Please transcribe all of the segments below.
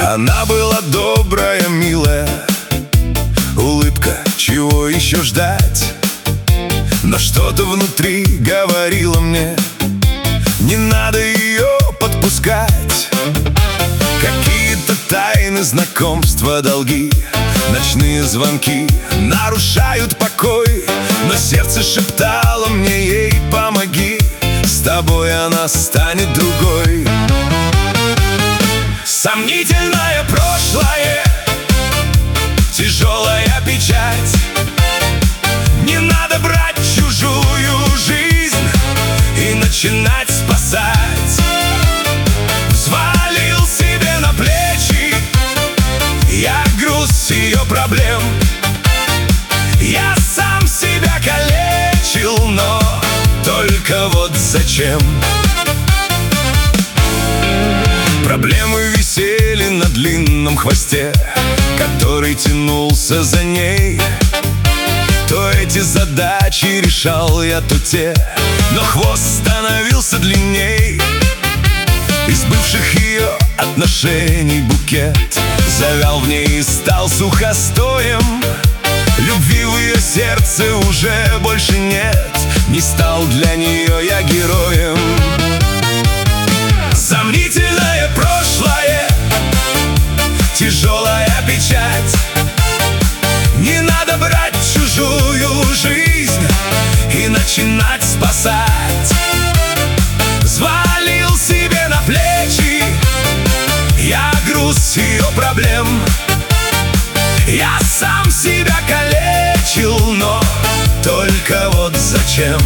Она была добрая, милая, улыбка, чего еще ждать? Но что-то внутри говорило мне: не надо ее подпускать. Какие-то тайны, знакомства, долги, ночные звонки нарушают покой. Но сердце шептало мне: ей помоги, с тобой она станет другой. Сомнительное прошлое, тяжелая печать. Не надо брать чужую жизнь и начинать спасать. Взвалил себе на плечи я груз ее проблем. Я сам себя калечил, но только вот зачем? Проблемы висели на длинном хвосте, который тянулся за ней. То эти задачи решал я, то те, но хвост становился длинней. Из бывших ее отношений букет завял в ней и стал сухостоем. Любви в ее сердце уже больше нет, не стал для нее я героем. Сомнительное прошлое, тяжелая печать. Не надо брать чужую жизнь и начинать спасать. Взвалил себе на плечи я груз ее проблем. Я сам себя калечил, но только вот зачем?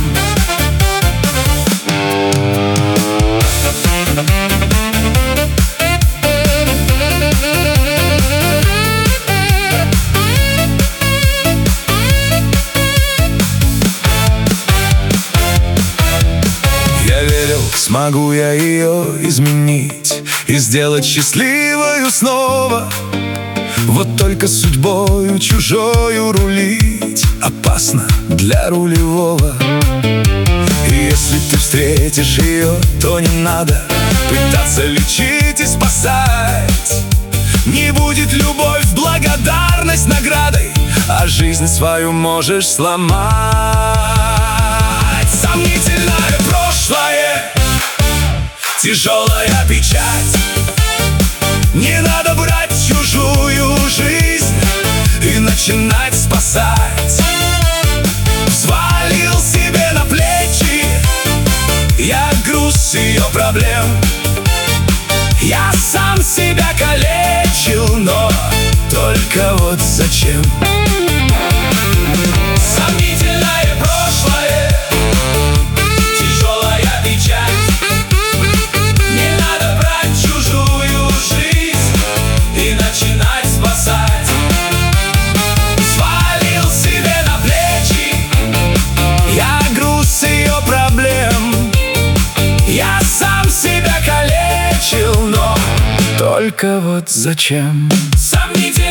Я верил, смогу я ее изменить и сделать счастливою снова. Вот только судьбою чужою рулить опасно для рулевого. И если ты встретишь ее, то не надо пытаться лечить и спасать. Не будет любовь, благодарность наградой, а жизнь свою можешь сломать. Сомнительное прошлое, тяжелая печать. Не надо брать чужую жизнь и начинать спасать. Взвалил себе на плечи я груз ее проблем. Я сам себя калечил, но только вот зачем? Сомнительное прошлое, тяжелая печать. Не надо брать чужую жизнь и начинать спасать. Свалил себе на плечи я груз ее проблем. Я сам себя калечил, но только вот зачем? Сомнительное